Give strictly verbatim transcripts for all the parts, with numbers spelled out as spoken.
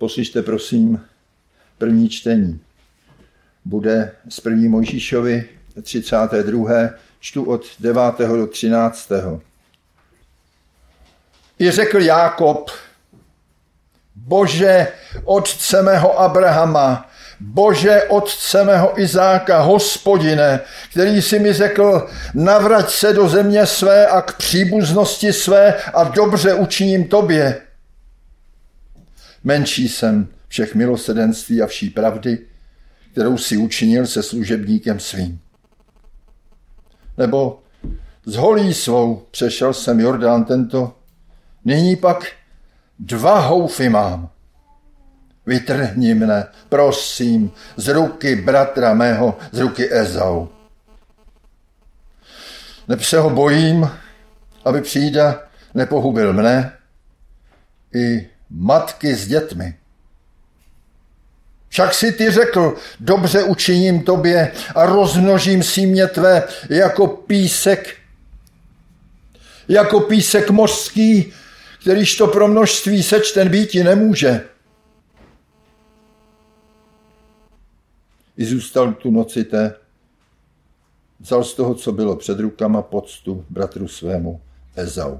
Poslyšte prosím první čtení. Bude z první Mojžíšovi třicáté druhé čtu od devátého do třináctého I řekl Jákob: Bože, otce mého Abrahama, Bože, otce mého Izáka, Hospodine, který si mi řekl, navrať se do země své a k příbuznosti své a dobře učiním tobě. Menší jsem všech milosrdenství a vší pravdy, kterou si učinil se služebníkem svým. Nebo s holí svou přešel jsem Jordán tento, nyní pak dva houfy mám. Vytrhni mne, prosím, z ruky bratra mého, z ruky Ezau. Neb se ho bojím, aby přída nepohubil mne i matky s dětmi. Však si ty řekl, dobře učiním tobě a rozmnožím símě tvé jako písek, jako písek mořský, kterýž to pro množství sečten býti nemůže. I zůstal tu noci té, vzal z toho, co bylo před rukama, poctu bratru svému Ezau.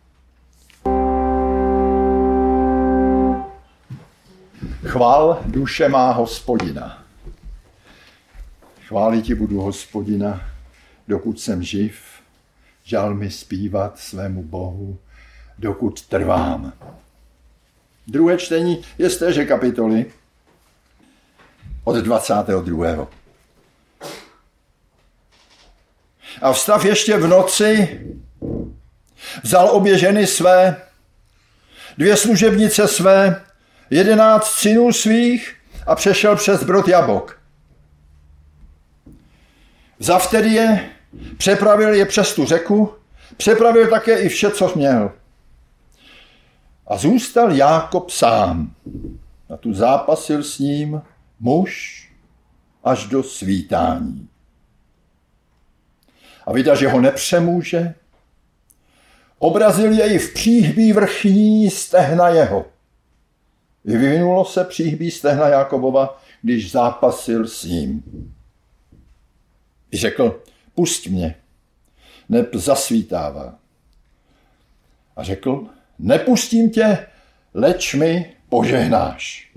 Chvál duše má Hospodina. Chválit ti budu Hospodina, dokud jsem živ, žalmy zpívat svému Bohu, dokud trvám. Druhé čtení je z téže kapitoly od dvacátého druhého A vstav ještě v noci, vzal obě ženy své, dvě služebnice své, jedenáct synů svých a přešel přes brod Jabok. Vzav tedy je, přepravil je přes tu řeku, přepravil také i vše, co měl. A zůstal Jákob sám. A tu zápasil s ním muž až do svítání. A vida, že ho nepřemůže, obrazil jej v příhbí vrchní stehna jeho. I vyvinulo se příhbí stehna Jákobova, když zápasil s ním. I řekl, pusť mě, neb zasvítává. A řekl, nepustím tě, leč mi požehnáš.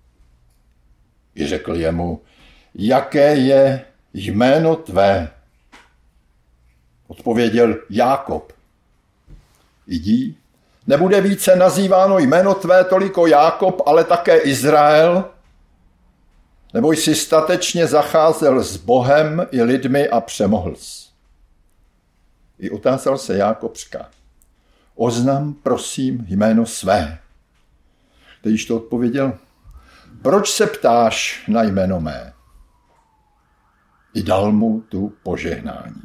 I řekl jemu, jaké je jméno tvé? Odpověděl Jákob. Jdi, nebude více nazýváno jméno tvé toliko Jákob, ale také Izrael, nebo jsi statečně zacházel s Bohem i lidmi a přemohl jsi. I otázal se Jákob, říká, oznam prosím jméno své. Když to odpověděl, proč se ptáš na jméno mé? I dal mu tu požehnání.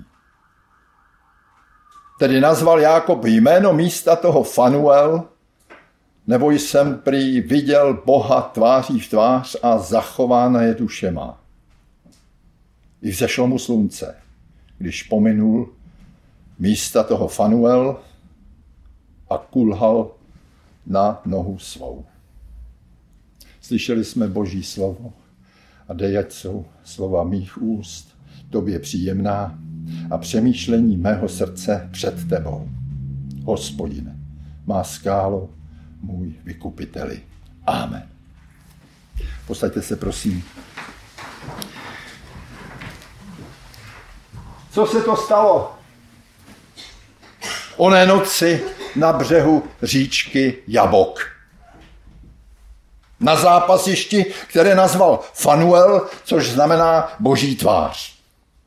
Tedy nazval Jákob jméno místa toho Fanuel, nebo jsem prý viděl Boha tváří v tvář a zachována je duše má. I vzešlo mu slunce, když pominul místa toho Fanuel a kulhal na nohu svou. Slyšeli jsme Boží slovo a dej, ať jsou slova mých úst tobě příjemná a přemýšlení mého srdce před tebou. Hospodine, má skálo, můj vykupiteli. Amen. Posaďte se, prosím. Co se to stalo? Oné noci na břehu říčky Jabok. Na zápasišti, které nazval Fanuel, což znamená Boží tvář.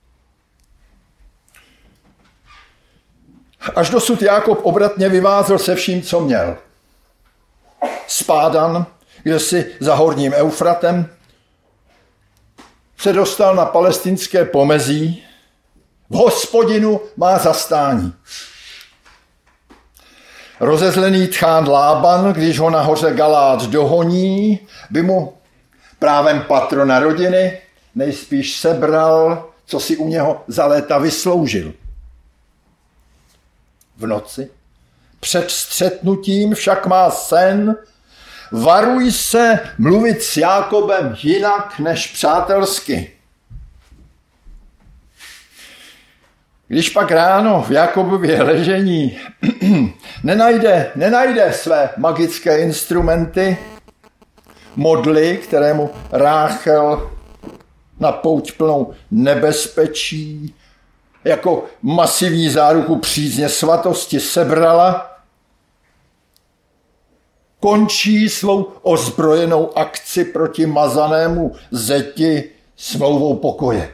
Až dosud Jákob obratně vyvázel se vším, co měl. Z Pádan, kde si za horním Eufratem, se dostal na palestinské pomezí. V Hospodinu má zastání. Rozezlený tchán Lában, když ho nahoře Galád dohoní, by mu právem patrona rodiny nejspíš sebral, co si u něho za léta vysloužil. V noci před střetnutím však má sen varuj se mluvit s Jákobem jinak než přátelsky. Když pak ráno v Jákobově ležení nenajde, nenajde své magické instrumenty, modly, kterému Ráchel na pouť plnou nebezpečí jako masivní záruku přízně svatosti sebrala, končí svou ozbrojenou akci proti mazanému zeti smlouvou pokoje.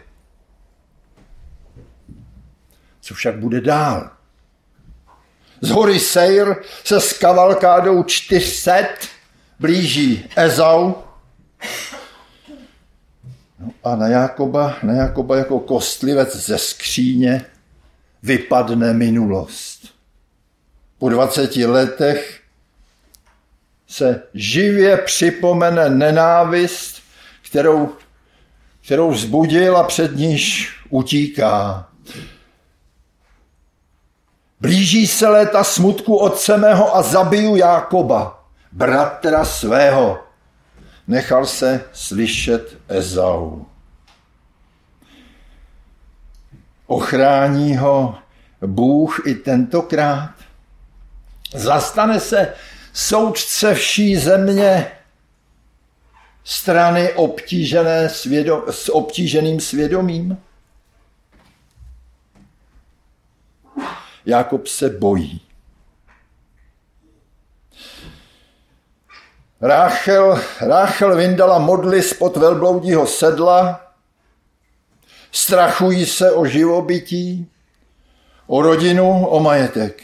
Co však bude dál? Z hory Seir se s kavalkádou čtyř set blíží Ezau, no a na Jákoba, na Jákoba jako kostlivec ze skříně vypadne minulost. Po dvaceti letech se živě připomene nenávist, kterou, kterou vzbudil a před níž utíká. Blíží se léta smutku otce mého a zabiju Jákoba, bratra svého. Nechal se slyšet Ezau. Ochrání ho Bůh i tentokrát. Zastane se soudce vší země strany obtížené svědom, s obtíženým svědomím. Jákob se bojí. Ráchel, Ráchel vyndala modly spod velbloudího sedla, strachují se o živobytí, o rodinu, o majetek.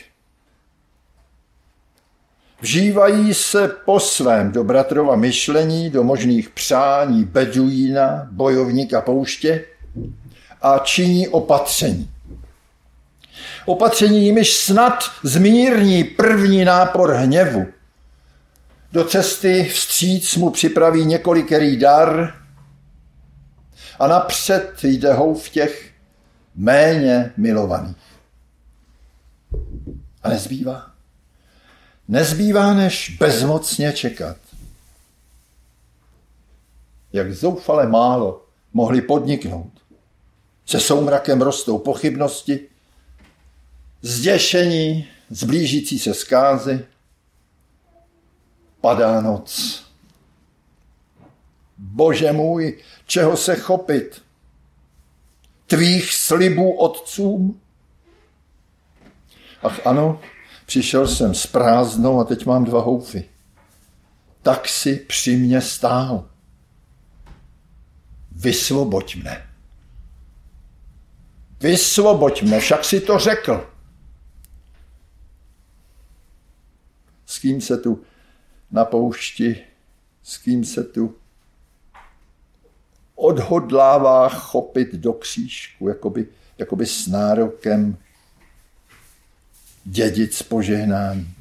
Vžívají se po svém do bratrova myšlení, do možných přání beduína, bojovníka pouště a činí opatření. Opatření jimiž snad zmírní první nápor hněvu. Do cesty vstříc mu připraví několikerý dar a napřed jde houv těch méně milovaných. A nezbývá. Nezbývá, než bezmocně čekat. Jak zoufale málo mohli podniknout. Se soumrakem rostou pochybnosti, zděšení z blížící se zkázy. Padá noc. Bože můj, čeho se chopit? Tvých slibů otcům? Ach ano, přišel jsem s prázdnou a teď mám dva houfy. Tak si při mně stál. Vysvoboď mne. Vysvoboď mne, však si to řekl. S kým se tu na poušti, s kým se tu odhodlává chopit do křížku, jakoby, jakoby s nárokem dědic požehnání.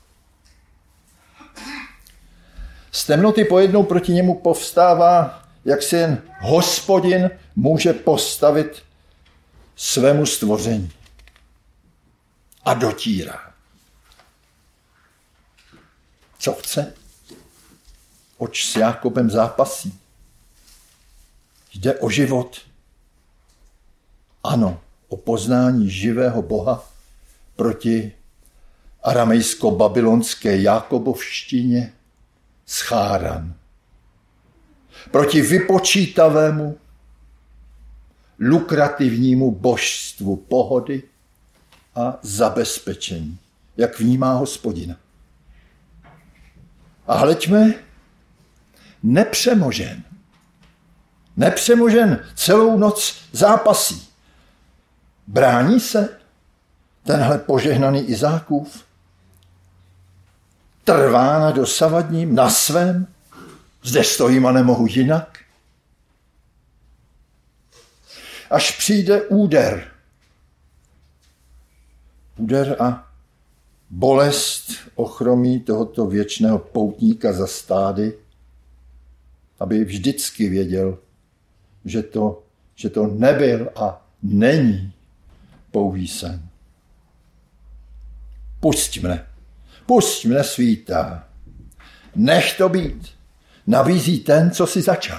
Z temnoty pojednou proti němu povstává, jak se jen Hospodin může postavit svému stvoření. A dotírá. Co chce? Oč s Jákobem zápasí? Jde o život. Ano, o poznání živého Boha proti aramejsko-babylonské Jákobovštině Scháran. Proti vypočítavému, lukrativnímu božstvu pohody a zabezpečení, jak vnímá Hospodina. A hleďme, nepřemožen. Nepřemožen celou noc zápasí. Brání se tenhle požehnaný Izákův? Trvá na dosavadním, na svém? Zde stojím a nemohu jinak? Až přijde úder. Úder a bolest ochromí tohoto věčného poutníka za stády, aby vždycky věděl, že to, že to nebyl a není pouhý sen. Pusť mne, pusť mne, svítá. Nech to být. Nabízí ten, co si začal.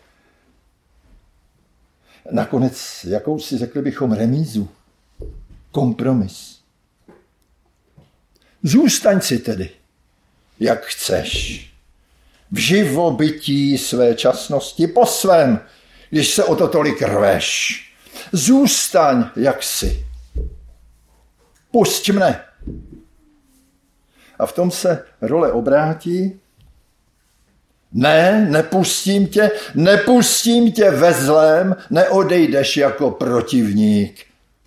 Nakonec, jakou si řekli bychom remízu. Kompromis. Zůstaň si tedy, jak chceš. V živobytí své časnosti po svém, když se o to tolik rveš. Zůstaň, jak jsi. Pusť mne. A v tom se role obrátí. Ne, nepustím tě, nepustím tě ve zlém, neodejdeš jako protivník.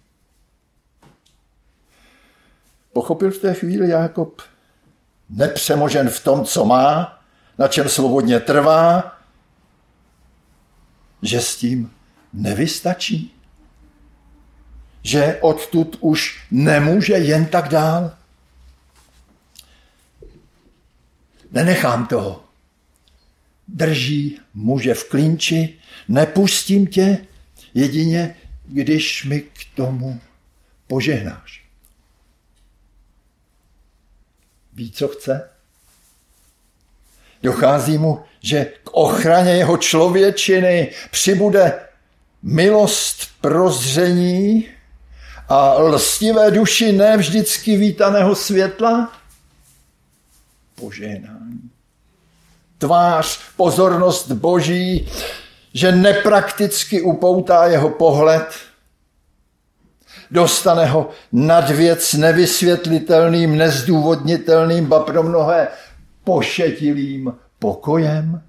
Pochopil v té chvíli Jákob, nepřemožen v tom, co má, na čem svobodně trvá, že s tím nevystačí. Že odtud už nemůže jen tak dál. Nenechám toho. Drží muže v klinči, nepustím tě, jedině když mi k tomu požehnáš. Ví, co chce? Dochází mu, že k ochraně jeho člověčiny přibude milost prozření a lstivé duši ne vždycky vítaného světla. Požehnání. Tvář, pozornost Boží, že neprakticky upoutá jeho pohled, dostane ho nad věc nevysvětlitelným, nezdůvodnitelným, ba pro mnohé pošetilým pokojem.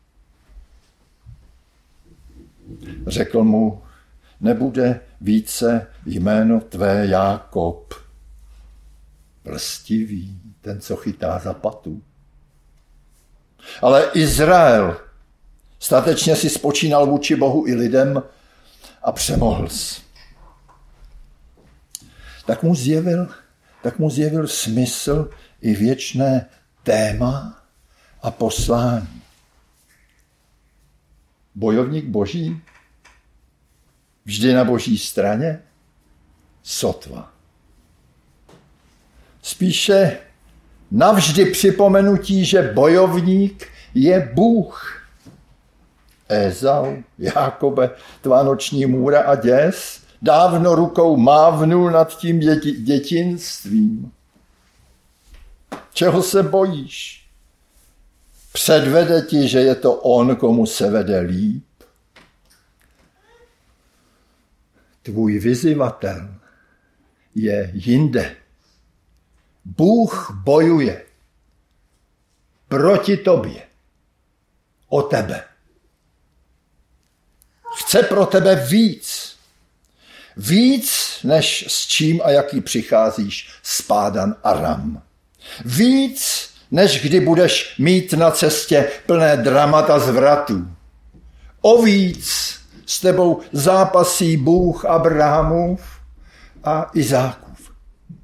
Řekl mu, nebude více jméno tvé Jákob, lstivý, ten, co chytá za patu. Ale Izrael statečně si spočínal vůči Bohu i lidem a přemohl s. Tak mu zjevil, tak mu zjevil smysl i věčné téma a poslání. Bojovník Boží, vždy na Boží straně, sotva. Spíše navždy připomenutí, že bojovník je Bůh. Ezau, Jákobe, tvá noční můra a děs, dávno rukou mávnul nad tím děti, dětinstvím. Čeho se bojíš? Předvede ti, že je to on, komu se vede líp. Tvůj vyzyvatel je jinde. Bůh bojuje proti tobě, o tebe. Chce pro tebe víc. Víc, než s čím a jaký přicházíš z Pádan Aram. Víc, než kdy budeš mít na cestě plné dramata zvratů. O víc s tebou zápasí Bůh Abrahamův a Izákův.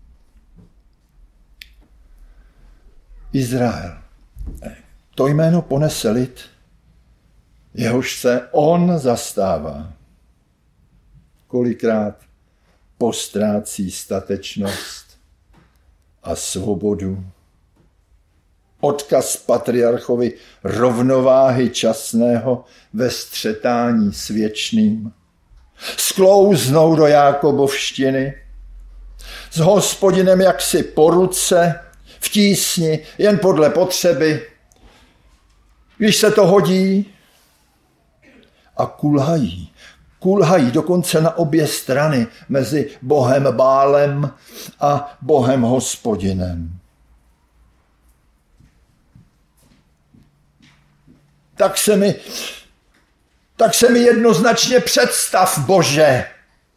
Izrael. To jméno ponese lid, jehož se on zastává. Kolikrát postrácí statečnost a svobodu. Odkaz patriarchovi rovnováhy časného ve střetání s věčným. Sklouznou do Jákobovštiny, s Hospodinem jaksi po ruce, v tísni, jen podle potřeby, když se to hodí, a kulhají. Kulhají dokonce na obě strany mezi Bohem Bálem a Bohem Hospodinem. Tak se mi, tak se mi jednoznačně představ, Bože.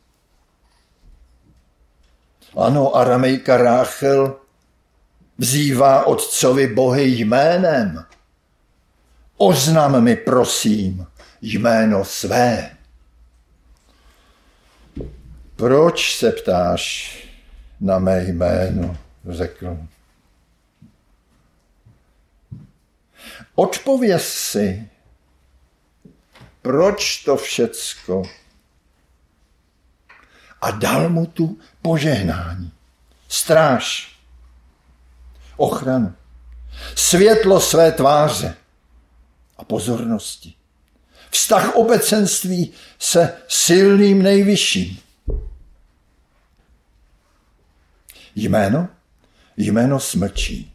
Ano, Aramejka Ráchel vzývá otcovi Bohy jménem. Oznam mi, prosím, jméno své. Proč se ptáš na mé jméno, řekl. Odpověz si, proč to všecko. A dal mu tu požehnání, stráž, ochranu. světlo své tváře a pozornosti. Vztah obecenství se silným nejvyšším. Jméno? Jméno smlčí.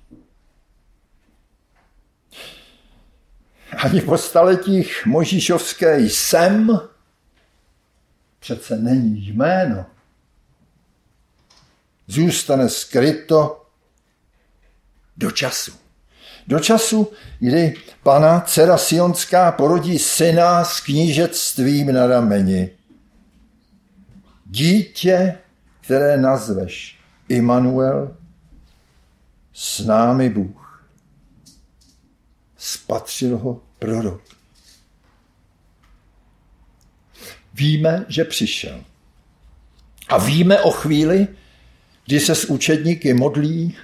Ani po staletích Možíšovské jsem přece není jméno. Zůstane skryto do času. Do času, kdy Pana dcera Sionská porodí syna s knížectvím na rameni. Dítě, které nazveš Immanuel, s námi Bůh. Spatřil ho prorok. Víme, že přišel. A víme o chvíli, kdy se s učedníky modlí: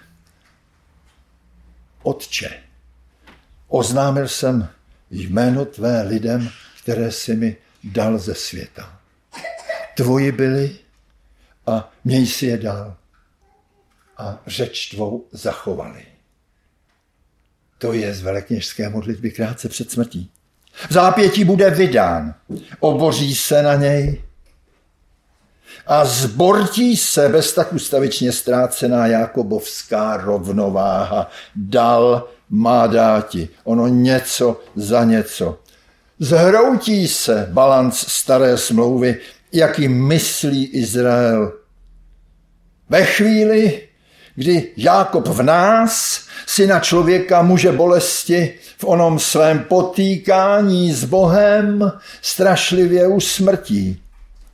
Otče, oznámil jsem jméno tvé lidem, které jsi mi dal ze světa. Tvoji byli a měj si je dal. A řeč tvou zachovali. To je z velekněžské modlitby krátce před smrtí. V zápětí bude vydán, oboří se na něj a zbortí se bez tak ustavičně ztrácená jakobovská rovnováha. Dal, má dáti, ono něco za něco. Zhroutí se balanc staré smlouvy, jaký myslí Izrael. Ve chvíli, kdy Jákob v nás, syna člověka, muže bolesti, v onom svém potýkání s Bohem strašlivě usmrtí.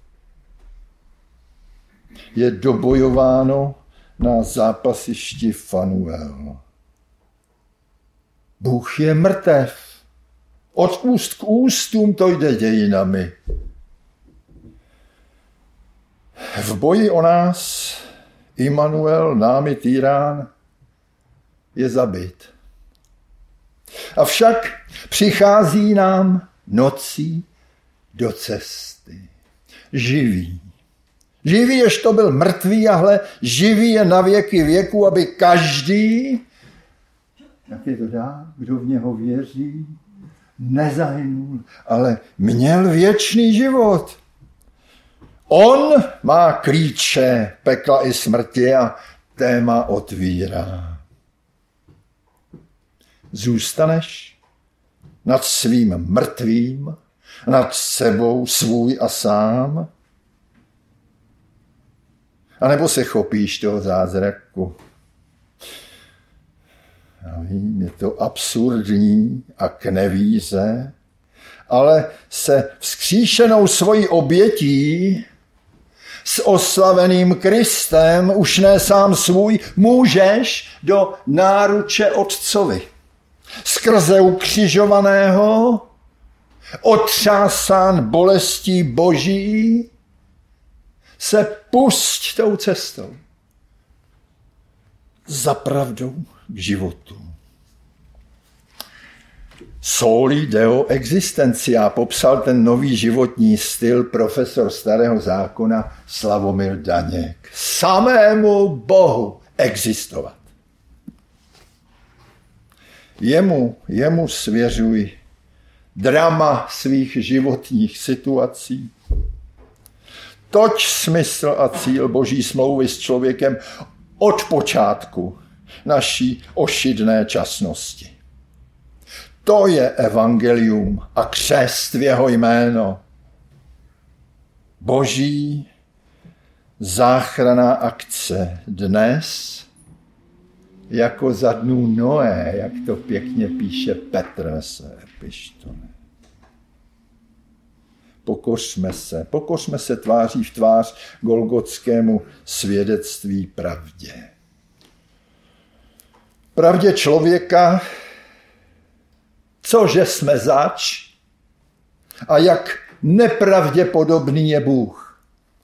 Je dobojováno na zápasišti Fanuel. Bůh je mrtev. Od úst k ústům to jde dějinami. V boji o nás Immanuel, námi týrán, je zabit. Avšak přichází nám nocí do cesty. Živý. Živý, jež to byl mrtvý, ahle živý je na věky věku, aby každý, jak je to dá, kdo v něho věří, nezahynul, ale měl věčný život. On má klíče pekla i smrti a téma otvírá. Zůstaneš nad svým mrtvým, nad sebou svůj a sám? A nebo se chopíš toho zázraku? Já vím, je to absurdní a k nevíře, ale se vzkříšenou svojí obětí s oslaveným Kristem, už ne sám svůj, můžeš do náruče Otcovi. Skrze ukřižovaného, otřásán bolestí Boží, se pusť tou cestou za pravdou k životu. Soli deo existencia popsal ten nový životní styl profesor Starého zákona Slavomil Daněk. Samému Bohu existovat. Jemu, jemu svěřuj drama svých životních situací. Toť smysl a cíl Boží smlouvy s člověkem od počátku naší ošidné časnosti. To je evangelium a křest v jeho jméno. Boží záchranná akce dnes jako za dnů Noé, jak to pěkně píše Petr ve své epištole. Pokořme se, pokořme se tváří v tvář golgotskému svědectví pravdě. Pravdě člověka, cože jsme zač a jak nepravděpodobný je Bůh.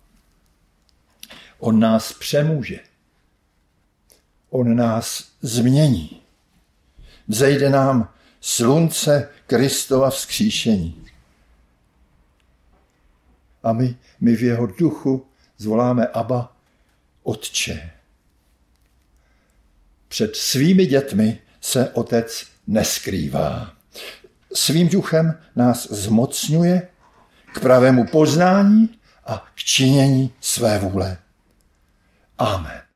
On nás přemůže. On nás změní. Vzejde nám slunce Kristova vzkříšení. A my, my v jeho duchu zvoláme Abba, Otče. Před svými dětmi se Otec neskrývá. Svým duchem nás zmocňuje k pravému poznání a k činění své vůle. Amen.